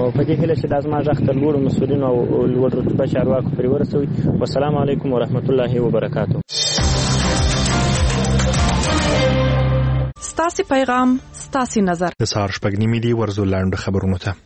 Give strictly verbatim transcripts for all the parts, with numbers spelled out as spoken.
په دې هیله چې دا زما غږ تر لوړو مسؤلینو او لوړ رتبه چارواکو پورې ورسوي. والسلام علیکم ورحمت الله وبرکاته. ستاسو پیغام ستاسو نظر. د سهار شپږ نیمې دي ورزو لاندې خبرونه ته.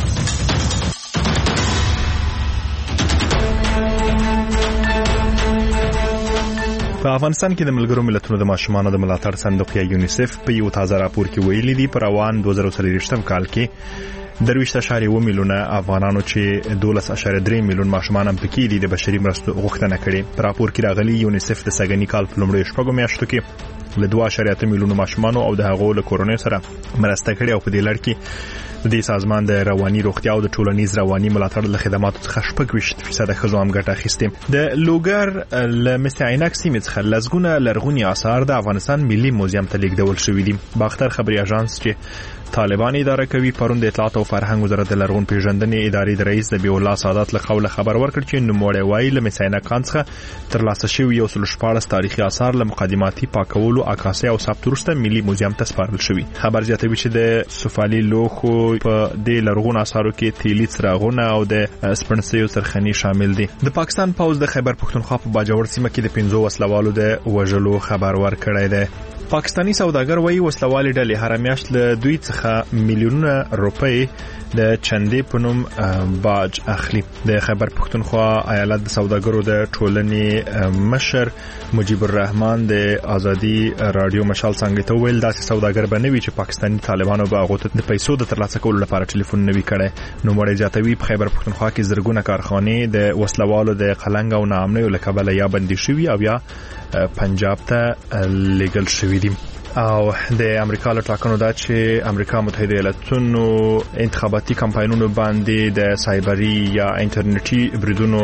په افغانستان کې د ملګرو ملتونو د ماشومانو د ملاتړ صندوق یا یونیسف په یو تازه راپور کې ویلي دي په روان دوه زره څلوېښتم کال کې درویشت اشاریه اووه میلیونه افغانانو چې دولس اشاریه درې میلیون ماشومان هم پکې دي د بشري مرستو غوښتنه کړې. په راپور کې راغلي یونیسف د سږني کال په لومړیو شپږو میاشتو کې له دوه اشاریه اته میلیونه ماشومانو او د هغو له کورنۍ سره مرسته کړې او په دې لړ کې د دې سازمان د رواني روغتیا او د ټولنیز رواني ملاتړ له خدماتو څخه شپږ ویشت فیصد ښځو هم ګټه اخیستې. د لوګر له مس عینک سیمې څخه لسګونه لرغوني آثار د افغانستان ملي موزیم ته لیږدول شوي دي. باختر خبري اژانس چې طالبان اداره کوي پرون د اطلاعات او فرهنګ وزارت د لرغون پیژندنې ادارې د رئیس د بیو الله سعادت له قوله خبر ورکړ چې نوموړی وایي له مس عینک خان څخه ترلاسه شوي یو سل شپاړس تاریخي آثار له مقدماتي پاکولو عکاسۍ او ثبت وروسته ملي موزیم ته سپارل شوي. خبر زیاتوي چې د سفالي لوښو په دې لرغون آثارو کې تیلي څراغونه او د سپڼسیو څرخني شامل دي. د پاکستان پوځ د خیبر پښتونخوا په باجوړ سیمه کې د پنځو وسلوالو د وژلو خبر ورکړی دی. پاکستانی سوداګر وایي وسلوالې ډلې هر میاشت له دوی څخه میلیونونه روپۍ د چندې په نوم باج اخلي. د خیبر پښتونخوا ایالت د سوداګرو د ټولنې مشر مجيب الرحمن د ازادي رادیو مشال څنګه ته ویل داسې سوداګر بنوي چې پاکستانی طالبانو به هغه ته د پیسو د ترلاسه کولو لپاره ټلیفون نوي کړي. نو مړی زیاتوي په خیبر پښتونخوا کې زرګونه کارخانې د وسلوالو د قلنګ او ناامنۍ له کبله یا بندي شوي او یا پنجاب ته لیګل شوي دي. او د امریکا له ټاکنو دا چې امریکا متحده ایالاتونو انتخاباتي کمپاینونو باندې د سایبري یا انټرنیټي بریدونو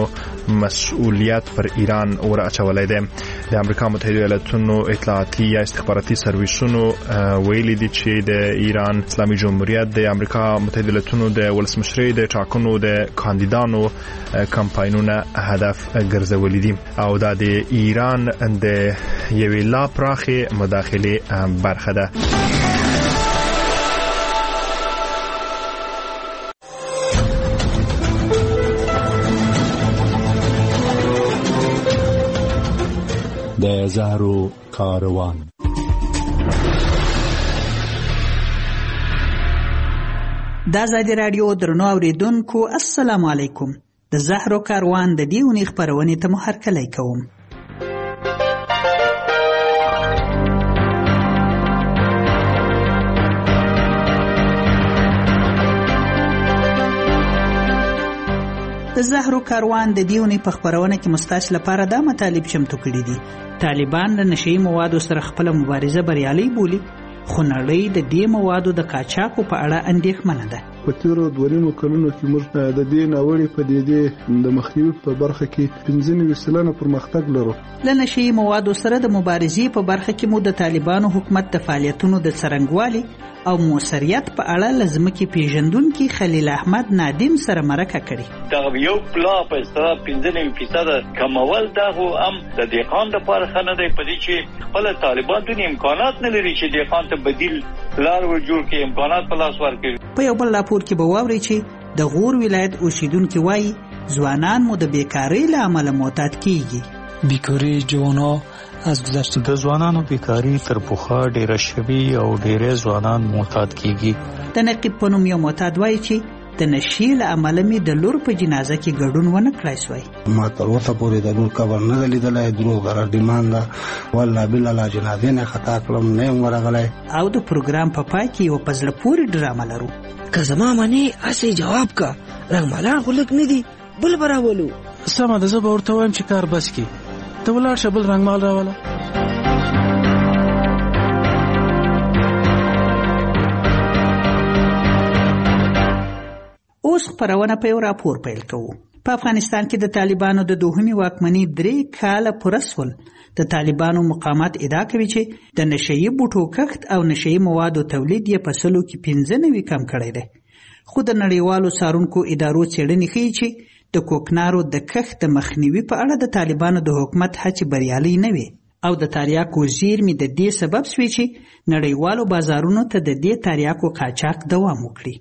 مسؤلیت پر ایران اور اچولای دی. د امریکا متحده ایالاتونو اطلاعاتي یا استخباراتي سرویسونو ویلي دي چې د ایران اسلامي جمهوریت د امریکا متحده ایالاتونو د ولسمشرۍ د ټاکنو د کاندیدانو کمپاینونه هدف ګرځولي دي او دا د ایران د یوې لا پراخه مداخله برخه ده. د زهرو کاروان. دا ازادي رادیو درنو اوریدونکو السلام علیکم. د زهرو کاروان د دې ونې خبرونه ته مو هرکلی کوم. د زهرو کاروان د دیونی په خبرونه کې مستاش لپاره دا مطالب چمتو کړي دي. طالبان د نشئی موادو سره خپل مبارزه بریالي بولي خو نړۍ د دې موادو د قاچاقو په اړه اندېښمنه ده. په تیرو دوریمو کلونو کې موږ د دې ناوړې پدیدې د مخنیوي په برخه کې پنځه نوي سلنه پرمختګ لرو. له نشئی موادو سره د مبارزې په برخه کې مو د طالبانو حکومت د فعالیتونو د څرنګوالي او موثریت په اړه لازمکي پیژندونکو خلیل احمد نادم سره مرکه کړي. دا یو پلا په ستاره پنځه نوي فیصد کمول دا هم د دهقان لپاره خنه دی په دې چې خپل طالبان د امکانات نه لري چې دهقان ته بدیل لار ورجوړ کړي، امکانات په لاس ورکړي. په یو بل راپور کې به واوري چې د غور ولایت اوسیدونکو وایي ځوانان مو د بیکاری له امله معتاد کیږي. بیکاری جوانو از گذشته د ځوانانو بیکاری تر پخوا ډیره شوي او ډیره ځوانان معتاد کیږي. د نقیب په نوم یو معتاد وایي چې د نشي له امله مې د لور په جنازه کې ګډون ونه کړای شوی. ما تر اوسه پورې د لور قبر نه لیدلی، دروغ غره ډیمان ده والله بالله لا جنازې نه خطا کړم نه یم ورغلی. او د پروګرام په پای کې یو په زړه پورې ډرامه لرو. که زما منې هسې جواب کا رنګمالان خو لږ نه دي بل به راولو. سمه ده، زه به ورته وایم چې کار بس کړي، ته ولاړ شه بل رنګمال راوله. اوس خبرونه په یو راپور پیل کوو. په افغانستان کې د طالبانو د دوهمي واکمنۍ درې کاله پوره شول. د طالبانو مقامات ادعا کوي چې د نشئی بوټو کښت او نشئی موادو تولید یې په سلو کې پنځه نوي کم کړی دی. خو د نړیوالو څارونکو ادارو څېړنې ښیي چې د کوکنارو د کښت د مخنیوي په اړه د طالبانو د حکومت هڅې بریالۍ نه وي او د تریاکو زیرمې د دې سبب شوي چې نړیوالو بازارونو ته د دې تریاکو قاچاق دوام وکړي.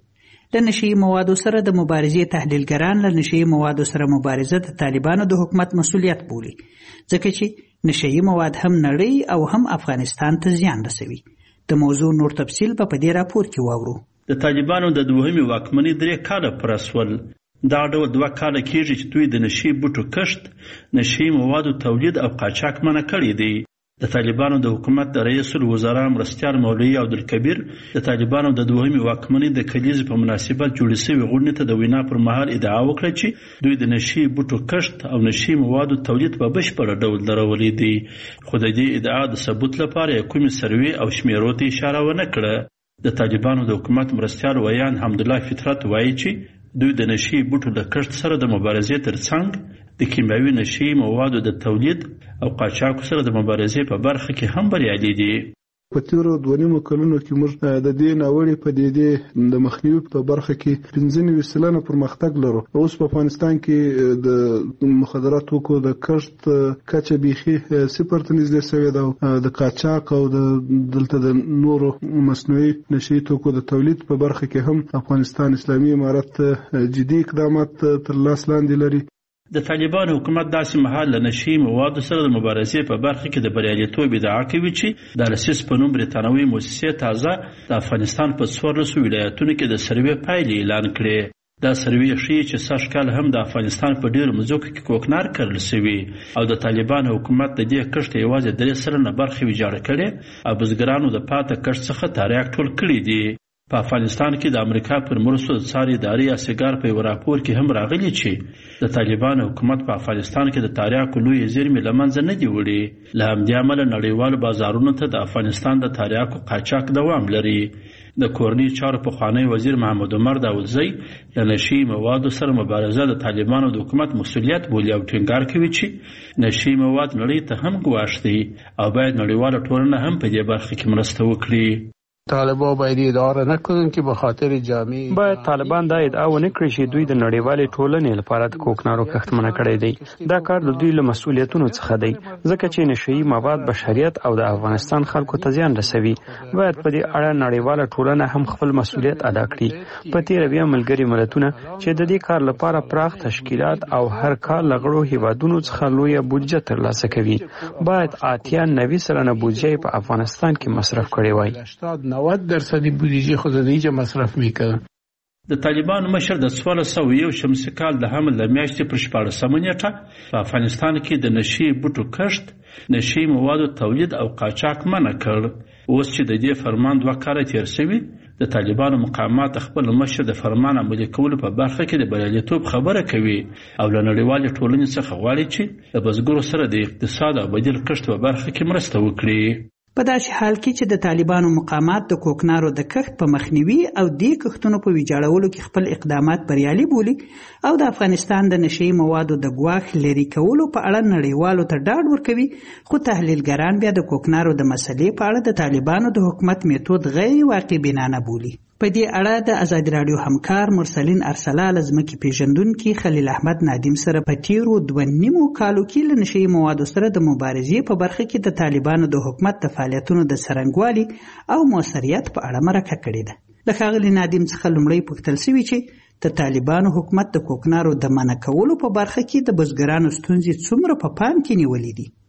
د نشي موادو سره د مبارزې تحلیلګران له نشي موادو سره مبارزه د طالبانو د حکومت مسولیت بولي، ځکه چې نشي مواد هم نړۍ او هم افغانستان ته زیان رسوي. د موضوع نور تفصیل په دې راپور کې واورو. د طالبانو د دوهمې واکمنۍ درې کاله پر اسول. دا ډول دوه کاله کېږي چې دوی د نشي بوټو کښت، نشي موادو تولید او قاچاق منع کړی دی. د طالبانو د حکومت د رئیس الوزرا مرستیال مولوي عبدالکبیر د طالبانو د دوهمې واکمنۍ د کلیزې په مناسبت جوړې شوې غونډې ته د وینا پر مهال ادعا وکړه چې دوی د نشي بوټو کښت او نشي موادو تولید په بشپړ ډول درولي دي، خو د دې ادعا د ثبوت لپاره یې کومې سروې او شمیرو ته اشاره ونه کړه. د طالبانو د حکومت مرستیال ویان حمدالله فطرت وایي چې دوی د نشي بوټو د کښت سره د مبارزې ترڅنګ د کیمیاوي نشي موادو د تولید او قاچاقو سره د مبارزې په برخه کې هم بریالي دي. په تیرو دوه نیمو کلونو کې موږ د دې ناوړې پدیدې د مخنیوي په برخه کې پنځه نوي سلنه پرمختګ لرو. اوس په افغانستان کې د مخدرات توکو د کښت کچه بیخي صفر ته نږدې شوې ده. د قاچاق او د دلته د نورو مصنوعي نشي توکو د تولید په برخه کې هم افغانستان اسلامي امارت جدي اقدامات تر لاس لاندې لري. د طالبانو حکومت داسې مهال له نشي موادو سره د مبارزې په برخه کې د بریالیتوب ادعا کوي چې د السیس په نوم بریتانوي موسسې تازه د افغانستان په څوارلسو ولایتونو کې د سروې پایلې اعلان کړې. دا سروې ښیي چې سږ کال هم د افغانستان په ډېرو مځکو کې کوکنار کرل شوي او د طالبانو حکومت د دې کښت یوازې درې سلنه برخې ویجاړه کړې او بزګرانو د پاته کښت څخه تریاک ټول کړي دي. په افغانستان کې د امریکا پر مرستو د څار ادارې یا سیګار په یو راپور کې هم راغلي چې د طالبانو حکومت په افغانستان کې د تریاکو لویې زیرمې له منځه نه دي وړي. له همدې امله نړیوالو بازارونو ته د افغانستان د تریاکو قاچاق دوام لري. د کورني چارو پخوانی وزیر محمد عمر داودزی د نشي موادو سره مبارزه د طالبانو د حکومت مسولیت بولي او ټینګار کوي چې نشي مواد نړۍ ته هم ګواښ دي او باید نړیواله ټولنه هم په دې برخه کې مرسته وکړي. طالبان باید ادعا نکنن که به خاطر جامعه باید طالبان دا ادعا ونه کړي چې دوی د نړیوالې ټولنې لپاره د کوکنارو کښت منع کړی دی. دا کار د دوی له مسؤلیتونو څخه دی ځکه چې نشي مواد بشریت او د افغانستان خلکو ته زیان رسوي. باید په دې اړه نړیواله ټولنه هم خپل مسؤلیت ادا کړي. په تیر بیا ملګري ملتونه چې د دې کار لپاره پراخ تشکیلات او هر کال لغړو هیوادونو څخه لویه بودجه ترلاسه کوي باید اتیا نوي سلنه بودجه په افغانستان کې مصرف کړي وای. نود درصدی بودجه خود دیگه مصرف میکنه. د طالبانو مشر د څوارلس سوه یو شمسي کال د حمل د میاشتې پر شپاړسمه نیټه په افغانستان کې د نشي بوټو کښت، نشي موادو تولید او قاچاق منع کړ. اوس چې د دې فرمان دوه کاله تیر شوي د طالبانو مقامات خپل مشر د فرمان عملي کولو په برخه کې د بریالیتوب خبره کوي او له نړیوالې ټولنې څخه غواړي چې د بزګرو سره د اقتصاد او بدیل کښت په برخه کې مرسته وکړي. په داسې حال کې چې د طالبانو مقامات د کوکنارو د کښت په مخنیوي او د کښتونو په ویجاړولو کې خپل اقدامات بریالي بولي او د افغانستان د نشي موادو د ګواښ لرې کولو په اړه نړیوالو ته ډاډ ورکوي، خو تحلیلګران بیا د کوکنارو د مسلې په اړه د طالبانو د حکومت میتود غیر واقع بینانه بولي. په دې اړه د ازادي راډیو همکار مرسلین ارسلا لزمکي پیژندونکي خلیل احمد نادم سره په تیرو دوه نیمو کالو کې له نشي موادو سره د مبارزې په برخه کې د طالبانو د حکومت د فعالیتونو د څرنګوالي او موثریت په اړه مرکه کړې ده. د ښاغلي نادم څخه لومړی پوښتل شوي چې د طالبانو حکومت د کوکنارو د منع کولو په برخه کې د بزګرانو ستونزې څومره په پام کې نیولې دي.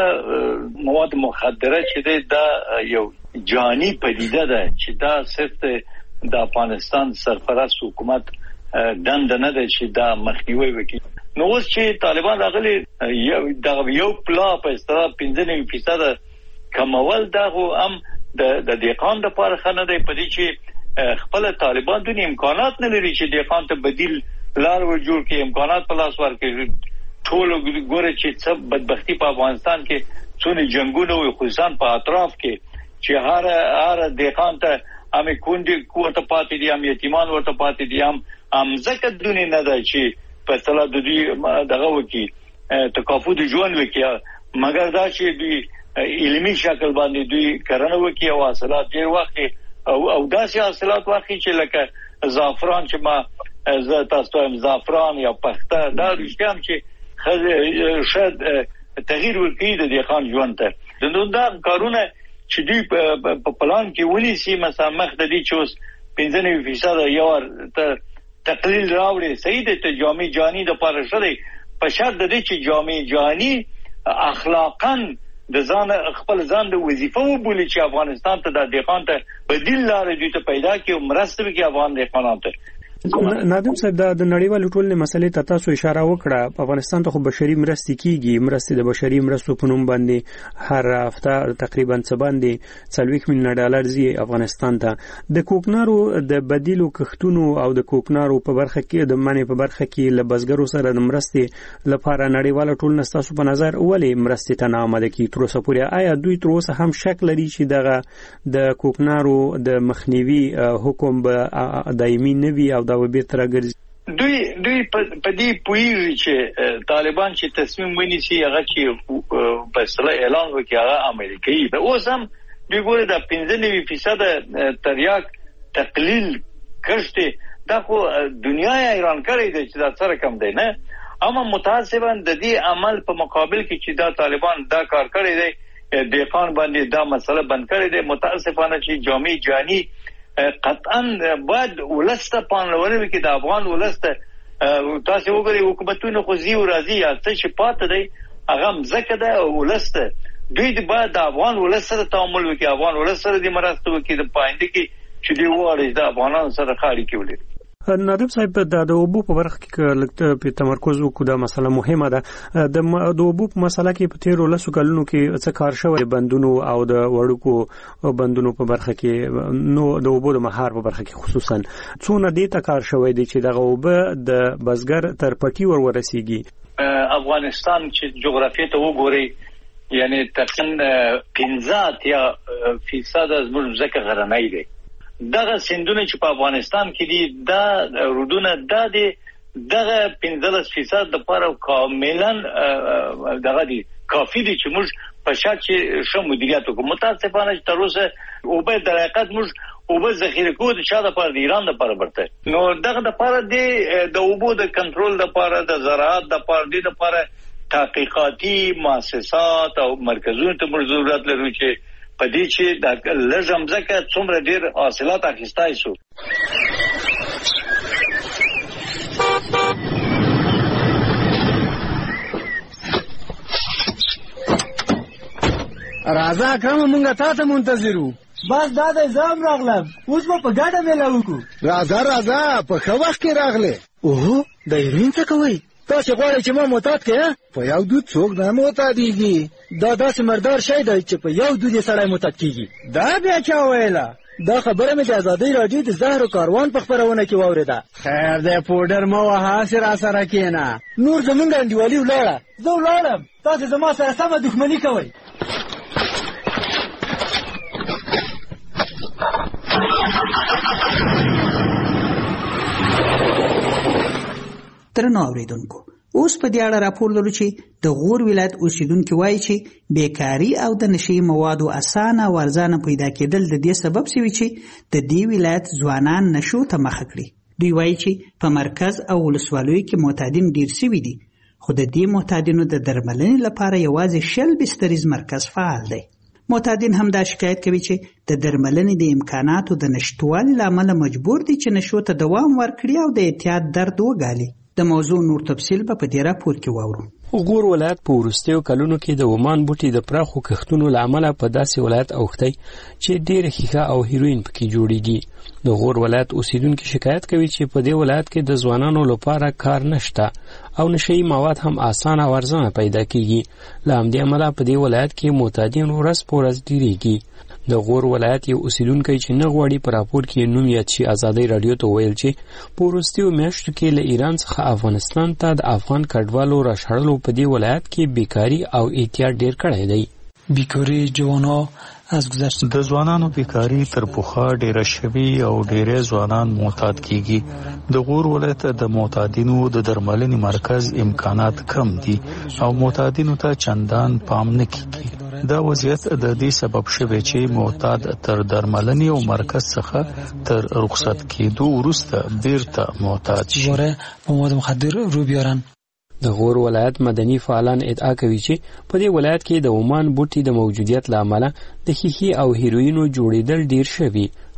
دا مواد مخدره چې دی دا یو جهاني پدیده ده چې دا صرف د افغانستان سرپرست حکومت دند نه ده چې دا مخنیوي وکړي. نو اوس چې طالبان راغلي یو یو پلا په اصطلاح پنځه نوي فیصد کمول دا هم د د دهقان لپاره خنه دی په دې چې خپل طالبان د امکانات نه لري چې دهقان ته بدیل لار ور جوړ کړي، امکانات په لاس ورکړي. ټول ګوره چې څه بدبختی په افغانستان کې څونه جنگونه او خصوصا په اطراف کې چې هر هر دهقان ته امې کونډې ورته پاتې دي، هم یتیمان ورته پاتې دي، هم امځکه دونې نه ده چې په اصطلاح د دوی دغه وکړي تکافل ژوند وکړي، مګر دا چې دوی علمي شکل باندې دوی کرنه وکړي او حاصلات ډېر واخلي او او داسې حاصلات واخلي چې لکه زعفران چې ما زه تاسو ته زعفران یا پخته دا رښتیا هم چې شاید تغییر ورکړي د دهقان ژوند ته. نو دا کارونه چې دوی په پلان کې ونیسي مثلا مخ د دې چې اوس پنځه نوي فیصد یو تقلیل راوړي صحیح دی ته جامع جهاني د پاره شوی په شرط د دې چې جامع جهاني اخلاقاً د ځان خپل ځان د وظیفه وبولي چې افغانستان ته د دهقان ته بدیل لارې دوی ته پیدا کړي او مرسته وکړي افغان دهقانانو ته. نادم صاحب د نړیوالو ټولنې مسلې ته تاسو اشاره وکړه په افغانستان ته خو بشري مرستې کیږي مرستې د بشري مرستو په نوم باندې هر هفته تقریبا څه باندې څلوېښت میلیونه ډالر ځي افغانستان ته د کوکنارو د بدیلو کښتونو او د کوکنارو په برخه کې د منې په برخه کې له بزګرو سره د مرستې لپاره نړیواله ټولنه ستاسو په نظر ولې مرستې ته ناآماده کیږي تر اوسه پورې آیا دوی تر اوسه هم شک لري چې دغه د کوکنارو د مخنیوي حکم به دایمي نه وي او دا بیرته راګرځي؟ دوی دوی په دې پوهیږي چې طالبان چې تصمیم ونیسي هغه چې فیصله اعلان وکړي هغه عملي کوي. اوس هم دوی ګوره د پنځه نوي فیصد تریاک تقلیل کښت دا خو دنیا یې حیران کړی دی چې دا څه رقم دی نه. اما متاسفاً د دې عمل په مقابل کې چې دا طالبان دا کار کړی دی دهقان باندې دا مسله بند کړی دی متاسفانه چې جامع جهاني قطعاً باید ولسته پانلونه وکړي د افغان ولسته. تاسو وګورئ حکومتونه خو زی او راضي یا څه چې پاتې دی هغه مځکه ده او ولسته دوی د باید د افغان ولس سره تعامل وکړي افغان ولس سره د مرسته وکړي د پاینده کې چې دوی وغواړي د افغانانو سره خاړي کې ولري. نادم صاحب د اوبو په برخه کې لکه په تمرکز وکړو دا مسله مهمه ده د اوبو په مسله کې په تیرو لسو کلونو کې څه کار شوی بندونو او د وړوکو بندونو په برخه کې نو د اوبو د مهار په برخه کې خصوصا څونه دې ته کار شوی دی چې دغه اوبه د بزګر تر پټي ور ورسیږي. افغانستان چې جغرافیه ته وګوري یعنی تقریبا پنځه یا فیصد از مځکه غرنۍ دی. دغه سندونه چې په افغانستان کې دي دا رودونه دا دي دغه پنځلس فیصد د لپاره کاملا دغه دي کافي دي چې موږ په شرط چې شو مدیریت وکړو. متاسفانه چې تر اوسه اوبه د حقیقت موږ اوبه ذخیره کوو د چا لپاره د ایران لپاره برته نو دغه لپاره د اوبو د کنټرول لپاره د زراعت لپاره د لپاره تحقیقاتي مؤسسات او مرکزونو ته موږ ضرورت لرو چې پدې چې د لږم ځکه څومره ډیر حاصلات اخیستای شو. راځه کوم مونږه تاسو منتظرو بس دا د زام راغلم اوس په ګاډه مې لاوکو. راځه راځه په خو وخت کې راغله. اوه د ایرین څه کوي تاسو غواړئ چې ما معتاد کړئ؟ په یو دود څوک نه معتادیږي. دا داسې مردار شی دی چې په یو دود یې سړی معتاد کیږي. دا بیا چا ویله؟ دا خبره مې د ازادۍ راډیو د زهرو کاروان په خپرونه کې واورېده. خیر دی پوډر مه وهه هسې راسره کښېنه. نور زمونږ انډیوالي ولاړه زه ولاړم تاسو زما سره سمه دښمني کوئ. درنو اوریدونکو اوس په دې اړه راپور لرو چې د غور ولایت اوسیدونکو وایي چې بیکاری او د نشي موادو اسانه او ارزانه پیدا کېدل د دې سبب شوی چې د دې ولایت ځوانان نشو ته مخ کړي. دوی وایي چې په مرکز او ولسوالیو کې معتادین ډیر شوي دي خو د دې معتادینو د درملنې لپاره یوازې شل بستریز مرکز فعال دی. معتادین هم دا شکایت کوي چې د درملنې د امکاناتو د نشټوالي له امله مجبور دي چې نشو ته دوام ورکړي او د اعتیاد درد وګالي. د موضوع نور تفصیل په دې راپور کې واورو. غور ولایت په وروستیو کلونو کې د ومان بوټي د پراخو کښتونو له امله په داسې ولایت اوښتی چې ډېره ښیښه او هیروین پکې جوړیږي. د غور ولایت اوسیدونکي شکایت کوي چې په دې ولایت کې د ځوانانو لپاره کار نشته او نشهیي مواد هم اسانه او ارزانه پیدا کیږي. له همدې امله په دې ولایت کې معتادین ورځ په ورځ ډېریږي. د غور ولایت یو اوسیدونکی چې نه غواړي په راپور کې نوم یاد شي ازادۍ راډیو ته ویل چې په وروستیو میاشتو کې له ایران څخه افغانستان ته د افغان کډوالو راښړلو په دې ولایت کې بیکاري او اعتیاد ډېر کړی دی. بیکاري جوانا از گذشته د ځوانانو بیکاري تر پخوا ډیره شوي او ډیره ځوانان معتاد کیږي. د غور ولایت د معتادینو د درملنې مرکز امکانات کم دي او معتادینو ته چندان پام نه کیږي. دا وضعیت د دې سبب شوی چې معتاد تر درملنې او مرکز څخه تر رخصت کېدو وروسته بیرته معتاد شي. دوباره په مواد مخدر رو بیارن. د غور ولایت مدني فعالان ادعا کوي چې په دې ولایت کې د ومان بوټي د موجودیت له امله د ښیښې او هیروینو جوړېدل ډیر شوي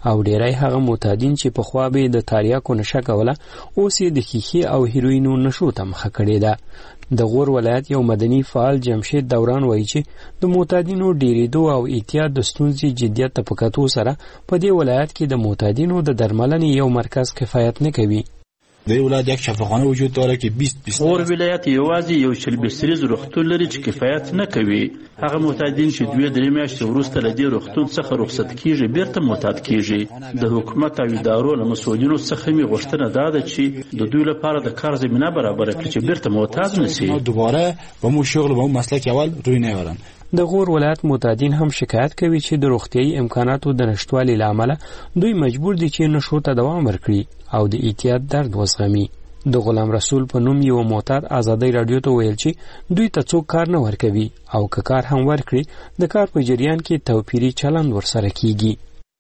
او ډیری هغه معتادین چې پخوا به د تاریاکو نشه کوله اوس یې د ښیښې او هیروینو نشو ته مخه کړې ده. د غور ولایت یو مدني فعال جمشید دوران وایي چې د معتادینو ډیریدو او احتیاط د ستونزې جدیت ته په کتو سره په دې ولایت کې د معتادینو د درملنې یو مرکز کفایت نه کوي. در ولایت یک شفاخانه وجود داره که بیست بیست غور ولایت یوازې یو شل بستریز روغتون لري چې کفایت نه کوي. هغه معتادین چې دوه درې میاشتې وروسته له دې روغتون څخه رخصت کیږي بیرته معتاد کیږي. د حکومت او ادارو له مسؤلینو څخه می غوښتنه دا ده چې د دوی لپاره د کار زمینه برابر کړي چې بیرته معتاد نشي. دوباره به مو شغل به مو مسلک اول روی نه ورن. د غور ولایت معتادین هم شکایت کوي چې د روغتیايي امکاناتو د نشټوالي له امله دوی مجبور دي چې نشو ته دوام ورکړي او د احتیاط درد وزغمي. د غلام رسول په نوم یو معتاد ازادي رادیو ته ویل چې دوی ته څوک کار نه ورکوي او که کار هم ورکړي د کار په جریان کې توپیری چلند ورسره کیږي.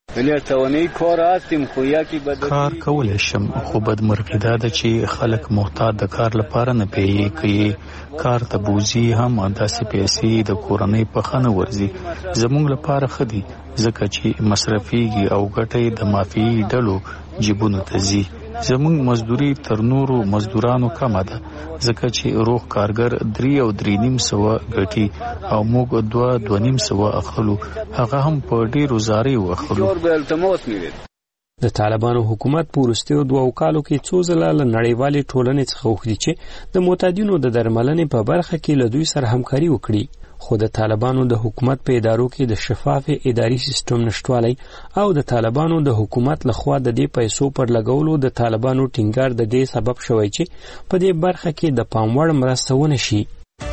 کار کولای شم خو بدمرغي دا ده چې خلک محتاط د کار لپاره نه پیږي کوي. کار ته بوزي هم داسې پیسې د کورنۍ په خانه ورزي. زموږ لپاره خدي ځکه چې مصرفيږي او ګټې د مافیایي ډلو جیبونو ته ځي. زموږ مزدوري تر نورو مزدورانو کمه ده ځکه چې روغ کارګر درې او درې نیم سوه ګټي او موږ دوه دوه نیم سوه اخلو. هغه هم په ډېرو زاریو اخلو. د طالبانو حکومت په وروستیو دوو کالو کې څو ځله له نړیوالې ټولنې څخه وغوښتي چې د معتادینو د درملنې په برخه کې له دوی سره همکاري وکړي. خو د طالبانو د حکومت په ادارو کې د شفاف اداري سیستم نشټوالی او د طالبانو د حکومت لخوا د دې پیسو پر لګولو د طالبانو ټینګار د دې سبب شوی چې په دې برخه کې د پام وړ مرسته ونه شي.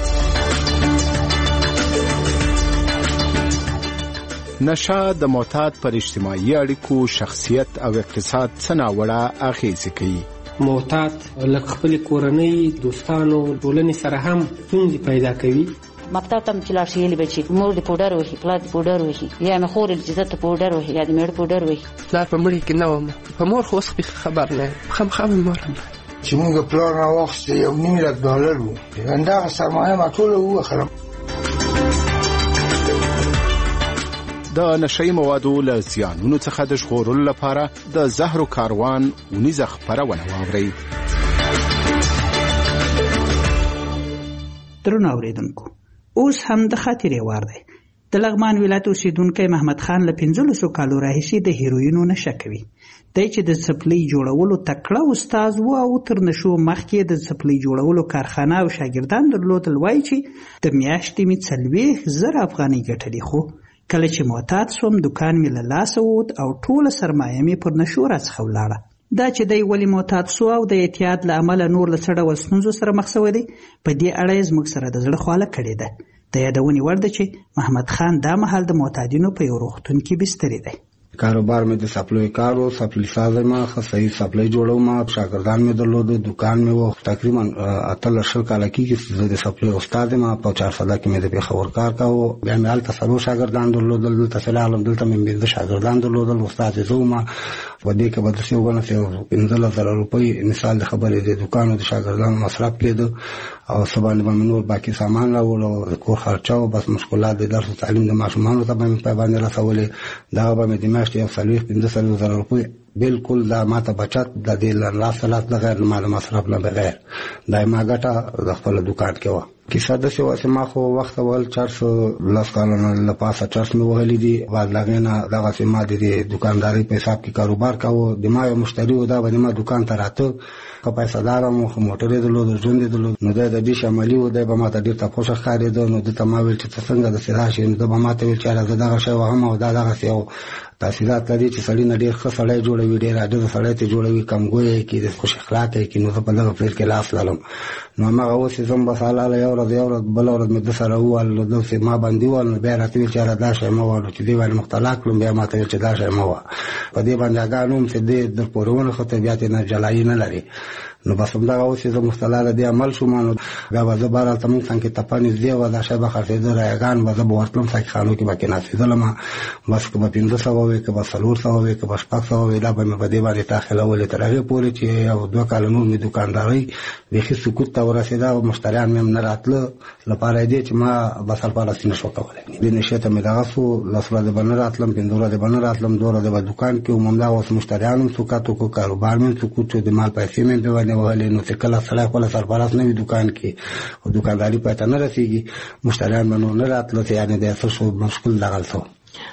نشه د معتاد پر اجتماعي اړیکو، شخصیت او اقتصاد څه ناوړه اغېزې کوي. معتاد له خپل کورنۍ، دوستانو، ټولنې سره هم ستونزې پیدا کوي. مکتب ته چې لاړ شي یې به چې مور دې پوډر وهي، پلار دې پوډر وهي، یا مې خور دې زه ته پوډر وهي، یا دې مېړه پوډر وهي. پلار په مړي کې نه وم، په مور خو اوس خبر نه یم، خامخا مې مور هم چې موږ پلار راواخیسته یو نیم لک ډالر و، همدغه سرمایه ما ټوله ووخلم. د نشهیي موادو له زیانونو څخه د ژغورلو لپاره د زهرو کاروان اونیزه خپرونه واورئ. درنو اوریدونکو، اوس هم د خاطرې وار دی. د لغمان ولایت اوسیدونکی محمد خان له پنځلسو کالو راهیسې د هیروینو نشه کوي. دی چې د څپلۍ جوړولو تکړه استاد و او تر نشو مخکې د څپلۍ جوړولو کارخانه او شاګردان درلودل، وایي چې د میاشتې مې څلوېښت زره افغانۍ ګټلې، خو کله چې معتاد شوم دکان مې له لاسه ووت او ټوله سرمایه مې پر نشو راڅخه ولاړه. دا چې دی ولې معتاد سو او د احتیاط له امله نور له څه ډول ستونزو سره مخ شوی دی، په دې اړه یې زموږ سره د زړه خواله کړې ده. د یادونې وړ ده چې محمد خان دا مهال د معتادینو په یو روغتون کې بسترې دی. کاروبار مې د سپلوی کارو، سپلۍ ساز ما صحیح سپلۍ جوړوم، شاګردان مې درلود، دکان مې و. تقریبا اتلس شل کاله کېږي چې د سپلۍ استاد یم. په چارسده کې مې د پېښور کار کاوه. بیا مې هلته څلور شاګردان درلودل، دلته چې راغلم دلته مې پنځه شاګردان درلودل. استاد یې زه وم. په دې کې به داسې وګڼه چې پنځلس زره روپۍ مثال د خبرې د دکانو د شاګردانو مصرف کېده او څه باندې به مې نور باقي سامان راوړ او د کور خرچه و. بس مشکلات د درس و تعلیم د ماشومانو ته به مې پای باندې رسولې. دغه به مې د میاشتې یو څلوېښت پنځه څلوېښت زره روپۍ بالکل دا ماته بچت د دې لاس لاس د غیر مال مصرف نه بغیر دا ما ګټه د خپل دکان کې وه. کیسه داسې وه چې ما خو وخت اول چرس لس کالونه له پاسه چرس مې وهلی دي. بعد د هغې نه دغسې ما د دې دوکاندارۍ په حساب کې کاروبار کاوه. د ما یو مشتري و، دا به د ما دوکان ته راته، ښه پیسه دار وم، ښه موټر یې درلود، ژوند یې درلود. نو دی د ډیش عملي و، دی به ما ته ډېر تپوسه ښکارېده. نو ده ته ما ویل چې ته څنګه داسې راشې؟ نو ده به ما ته ویل چې یاره زه دغه شی وهم او دا دغسې یو تاثیرات لري چې سړي نه ډېر ښه سړی جوړوي، ډېر عاجزه سړی ته جوړوي، کمګویه یې کړي، د خوش اخلاقه یې کړي. نو زه په دغه فیل کې لاس لرم. نو هماغه اوس یې ځم بس حلاله یو ورځ یو ورځ بله ورځ مې ده سره وویل، نو داسې ما باندې وویل. نو بیا یې راته ویل چې یاره دا شی مه وه. نو چې دې باندې مختلا کړم، بیا ما ته ویل چې دا شی مه وه. په دې باندې اګاه نوم چې دې در پورې ونښته، بیا ترې نه جلایي نه لري. نو بس همدغه اوس یې زه مختلا له دې عمل شوم. نو بیا به زه بهر هلته مونږ څنګ کې تپه نږدې وه، دا شی به خرڅېده، رایګان به زه به ورتلم، ساقي خانو کې به کېناستېدلم. بس که به پنځه سوه وې، که به څلور سوه وې، که به شپږ سوه وې، دا بیا به مې په دې باندې داخله ولې تر هغې پورې چې یو دوه کاله نور مې دوکاندارۍ بیخي سکوت ته ورسېده او مشتریان مې هم نه راتله لپاره یې دی چې ما بس الپارسي نه شو کولی دې نشې ته مې دغه سو لس ورځې به نه راتلم پنځه ورځې به نه راتلم دوه ورځې به دوکان کې وم همدا اوس مشتریان هم سکوت وکړو کاروبار مې هم سکوت شو د مال پیسې مې پې باندې وهلې نو چې کله سړی خپله سرپرست نه وي دوکان کې خو دوکانداري پای ته نه رسېږي مشتریان به نور نه راتله یعنې د څه شو مشکل دغه شو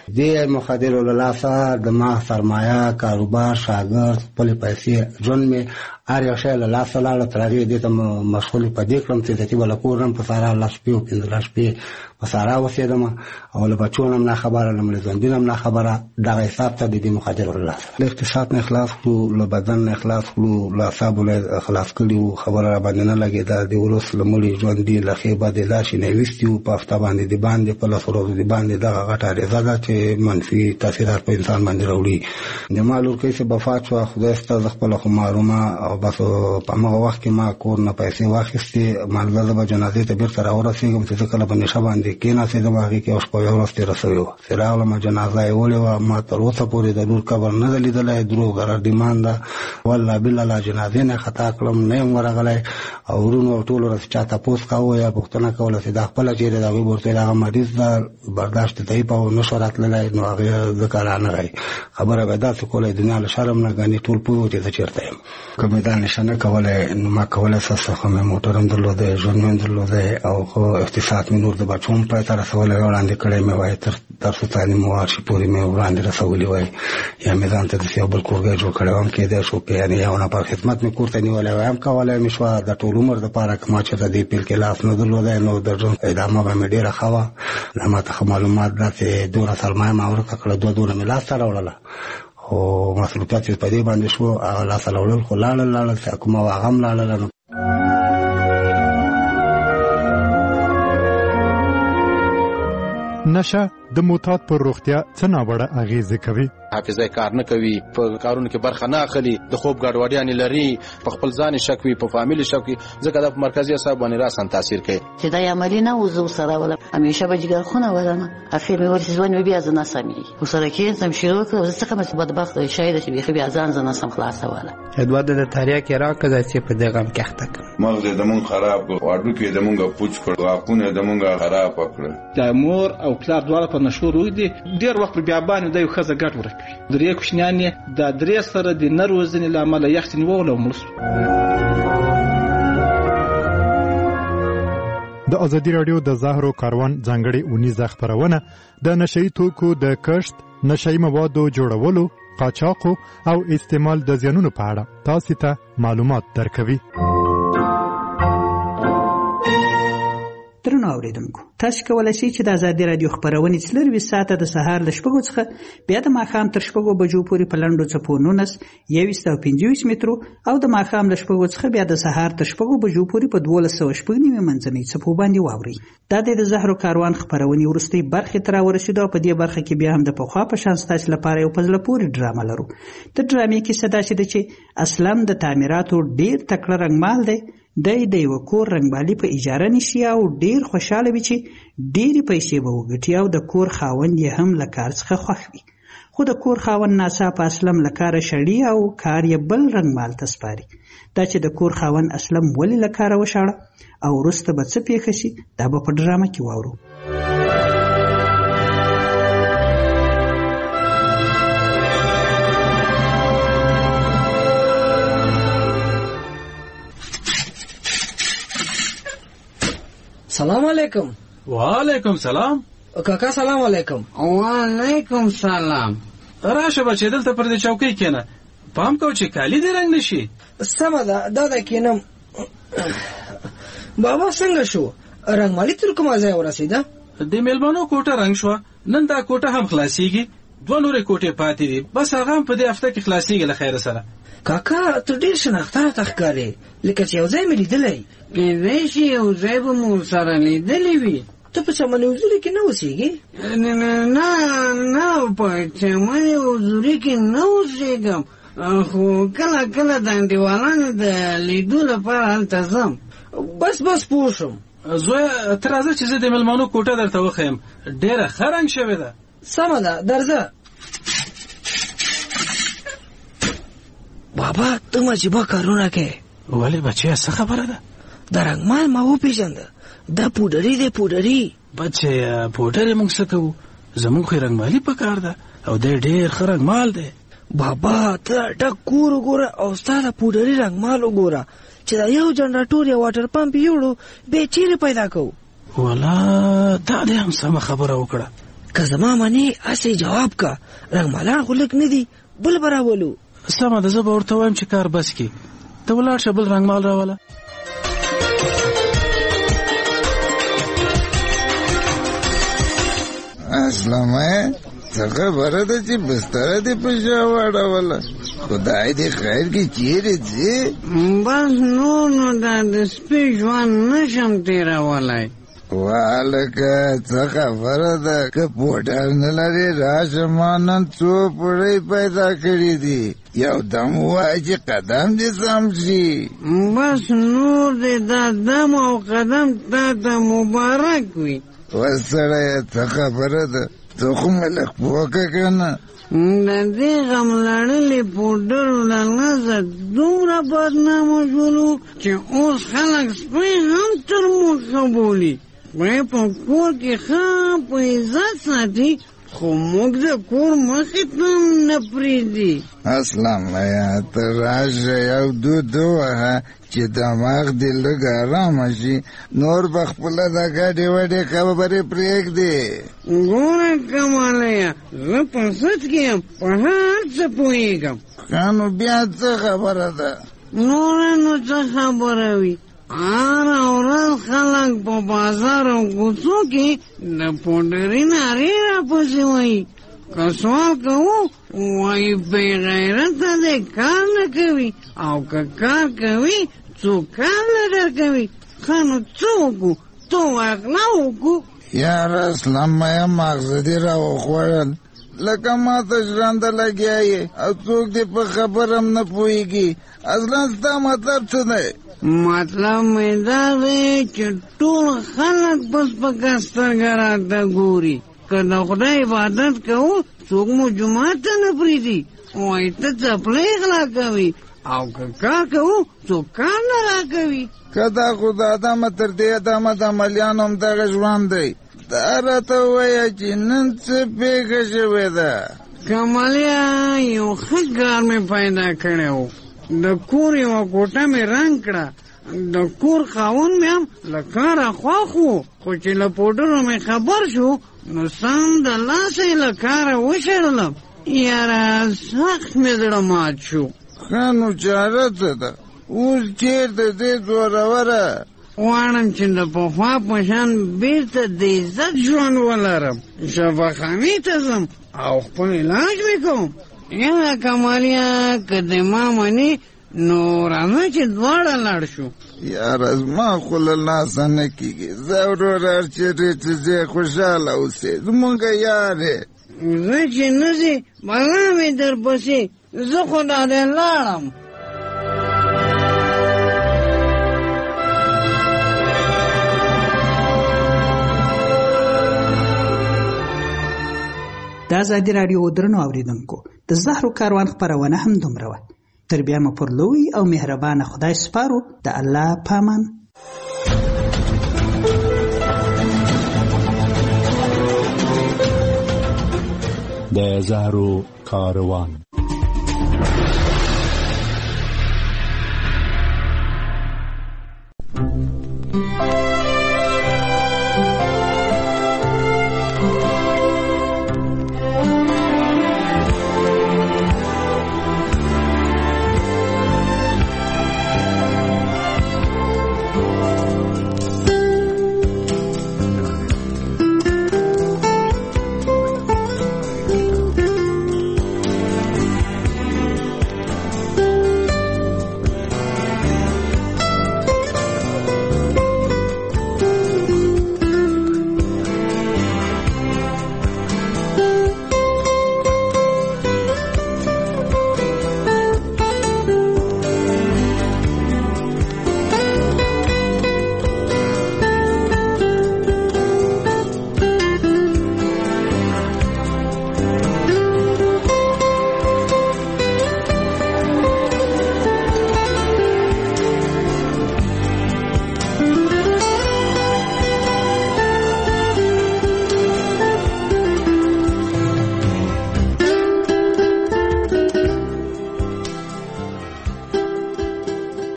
دې مخدرو له لاسه د ما سرمایه کاروبار شاګرد خپلې پیسې ژوند مې هر یو شی له لاسه لاړه تر هغې دې ته مشغول په دې کړم چې دتي به له کور هم په سارا لس شپې او پنځلس شپې په سارا اوسېدم او له بچو نه هم ناخبره له مړي ژوندي نه هم ناخبره دغه حساب ته د دې مخدرو له لاسه له اقتصاد نه خلاص کړو له بدن نه خلاص کړو له اعصابو نه خلاص کړي وو خبره را باندې نه لګېده د وروس له مړي ژوندي له ښې بدې لاشې نه ویستي وو په هفته باندې د باندې په لسو ورځو د باندې دغه غټه عریضه ده چې منفي تاثیرات په انسان باندې راوړي د ما لورکۍ چې وفات شوه خدای سته زه خپله خو معلومه او بس په همغه وخت کې ما کور نه پیسې واخیستې مالګه زه به جنازې ته بېرته راورسېږم چې زه کله په نشه باندې کېناستېدم هغې کې یو شپه یوه ورځ تېره سوې وه چې راغلم جنازه یې وړې وه ما تر اوسه پورې د لور قبر نه ده لیدلی دروغ ردیمان ده والله بالله لا جنازې نه خطا کړم نه یم ورغلی او ورونو ټولو ورځ چا تپوس کوه یا پوښتنه کوله چې دا خپله چېرې د هغوی به ورته ویل هغه مریض ده برداشت ته یې په نه شو راتللی نو هغې ځکه رانغی خبره به داسې کولی دنیا له شرم نه ګڼې ټول پوه و چې زه چېرته یم که مې دا نشه نه کولی نو ما کولی څه څه خو مې موټر هم درلودی ژوند مې هم درلودی او خو اقتصاد مې نور د بچو هم پای ته رسولی وی وړاندې کړی مې وای تر درس و تعلیم وار شي پورې مې وړاندې رسولي وای یا مې ځان ته داسې یو بل کورګی جوړ کړی وم کېدی شو که یعنې یو نفر خدمت مې کور ته نیولی وای هم کولی مې شوه د ټول عمر دپاره که ما چېرته دې پیل کې لاس نه درلودی نو د ژوند ادامه به مې ډېره ښه وه لا ما ته ښه معلومات داسې دونه سرمایه ما ورکه کړه دوه دونه مې لاسته راوړله خو مصروفیات چې په دې باندې شو هغه لاسته راوړل خو لاړل لاړل چې کومه وه هغه هم لاړله. نشه د معتاد پر روغتیا څه ناوړه اغېزې کوي؟ حافظه کار نه کوي، په کارونو کې برخه نه اخلي، د خوب ګډوډیانې لري، په خپل ځان شک وي، په فامیل شک وي، ځکه دا په مرکزي اعصاب باندې راسن تاثیر کوي. چې دا عملی نه وزو سره ولا همیشه به جګر خونه ولنه اخر مې ورته ځوان بیا ځنه سمي وسره کې سم شروع کړ زه څنګه مې بدبخت شاید چې بیا بیا ځان ځنه سم خلاصه ولا ادوار د تاریخ کې راکړه چې په دغه غم کې اخته مغز د مون خراب کړ، واډو کې د مونږه پوچ کړ، واپونه د مونږه خراب کړ. د مور او پلار دواړه په نشو روي دي ډیر وخت بیا باندې د یو خزه ګټ ورکوي. درې کوشنیان د درې سره د نروزنې لامل یختنی وول او ملس. د ازادي رادیو د زهرو کاروان ځانګړي اونیزه خبرونه د نشئی توکو د کښت، نشئی موادو جوړولو، قاچاقو او استعمال د زیانونو په اړه تاسو ته معلومات درکوي. درنو اوریدونکو، تاسو کولای شئ چې د ازادي رادیو خبرونه څلور ساعته د سهار ل شپږو څخه بیا د ماښام تر شپږو بجو پورې په لنډو څپو نولس، یوویشت او پنځه مترو او د ماښام ل شپږو څخه بیا د سهار تر شپږو بجو پورې په دولس سوه شپږ نیمې منځنۍ څپو باندې واورئ. دا د زهرو کاروان خبرونه وروستۍ برخې ته راورسېدو او په دې برخه کې بیا هم د پخوا په شان ستاسو لپاره یو په زړه پورې ډرامه لرو. د ډرامې کیسه داسې ده چې اسلم د تعمیراتو ډېر تکړه رنګمال دی. دی د یو کور رنګبالي په اجاره نیسي او ډیر خوشاله وي چې ډیرې پیسې به وګټي او د کور خاوند یې هم له کار څخه خوښ وي. خو د کور خاوند ناڅاپه اسلم له کاره شړي او کار یې بل رنګمال ته سپاري. دا چې د کور خاوند اسلم ولې له کاره وشاړه او وروسته به څه پیښه شي دا به په ډرامه کې واورو. سلام علیکم. وعلیکم سلام. کاکا سلام علیکم. وعلیکم سلام. راشه بچې دلته پر دې چوکۍ کېنه، پام کو چې کالی دې رنګ نشي. سمه ده، دا ده کېنم. بابا څنګه شو؟ رنګمالي تر کومه ځای ورسېده؟ د میلمنو کوټه رنګ شوه، نن دا کوټه هم خلاصېږي، دوه نورې کوټې پاتې دي، بس هغه هم په دې هفته کې خلاصېږي له خیره سره. کاکا ته ډېر شناخته راته ښکارې، لکه چې یو ځای مې لیدلی. کېدای شي یو ځای به مو سره لیدلی وي. ته په چمن حضوري کې نه اوسېږې؟ نه نه په چمن حضوري کې نه اوسېږم، خو کله کله د انډیوالانو د لیدو لپاره هلته ځم. بس بس پوه شم. زویه ته راځه چې زه د مېلمنو کوټه درته وښیم، ډېره ښه رنګ شوې ده. سمه ده، درځه. بابا ته مجبه کارونه کې ولې بچیا څه خبره ده د رنګمال ما وپېژنده دا پوډري دی پوډري بچیا پوډري موږ څه کوو زموږ خو رنګمالي په کار ده او دی ډېر ښه رنګمال دی بابا ته ډک کور وګوره او ستا د پوډري رنګمال وګوره چې دا یو جنراتور یا واټر پمپ یوړو بې چیرې پیدا کوو ولا دا دې هم سمه خبره وکړه که زما منې هسې جواب کا رنګمالان خو لږ نه دي بل به راولو سمه ده زه به ورته وایم چې کار بس کړي ته ولاړ شه بل رنګمال راوله اسلامه څه خبره ده چې بستره دې په شا واړوله خدای دې خیر کې چیرې ځې بس نور نو دا د سپي ژوند نشم تېرولی والکه څه خبره ده که پوډر نه لرې راشه ما نن څو پړی پیدا کړي دي یو دم ووایه چې قدم دې سم شي بس نور دې دا دم او قدم تا ته مبارک وي وسړیه څه خبره ده ته خو مې لږ پوکه که نه د دې غم لړلې پوډرو له نظر دومره بدنامه شولو چې اوس خلک سپی هم تر مخه بولي خدای په کور کې ښه په عزت ساتي خو موږ د کور مخې ته هم نه پرېږدي اسلامه ته راشه یو دود ووهه چې دماغ دې لږ ارامه شي نور به خپله دا ګډې وډې خبرې پرېږدې ګوره کماليه زه په سد کې یم په هر څه پوهېږم ښه نو بیا څه خبره ده نوره نو څه خبره وي هره ورځ خلک په بازار او کوڅو کې د پوډري نارې راپسې وایي که سوال کوو وایي بې غیرته دی کار نه کوي او که کار کوي څوک کار نه درکوي ښه نو څه وکړو ته واغله وکړو یاره اسلامه ماغزه دې راوخوړل لکه ما ته ژرنده لګیا یې او څوک دې په خبر هم نه پوهېږي اصلا ستا مطلب څه دی مطلب مې دا دی چې ټول خلک بس په سترګه راته ګوري که د خدای عبادت کوو څوک مو جومات ته نه پرېږدي وایي ته څپلۍ غلا کوي او که کار کوو څوک کار نه راکوي که دا خو د ادمه تر دې ادمه د عملیانو هم دغه ژوند دی دا راته ووایه چې نن څه پېښه شوې ده کمالیا یو ښه کار مې پیدا کړی و د کور یوه کوټه مې رنګ کړه د کور خاوند مې هم له کاره خوښ و خو چې له پوډرو مې خبر شو نو سم د لاسه یې له کاره وشړلم یاره سخت مې زړه مات شو ښه نو چاره څه ده اوس چېرته ځې زوروره غواړم چې د پخوا په شان بېرته د عزت ژوند ولرم شفاخانې ته ځم او خپل علاج مې کوم یاره کمالیا که د ما منې نو راځه چې دواړه لاړ شو یاره زما خو له لاسه نه کېږي زه ورور چېرې چې ځې خوشحاله اوسې زمونږ یارې زه چې نه ځې بلا مې درپسې زه خو دا دی لاړم د ازادي راډیو درنو اوریدونکو د زهرو کاروان خپرونه هم دومره وه تر بیا مو پر لوی او مهربانه خدای سپارو د الله پامان د زهرو کاروان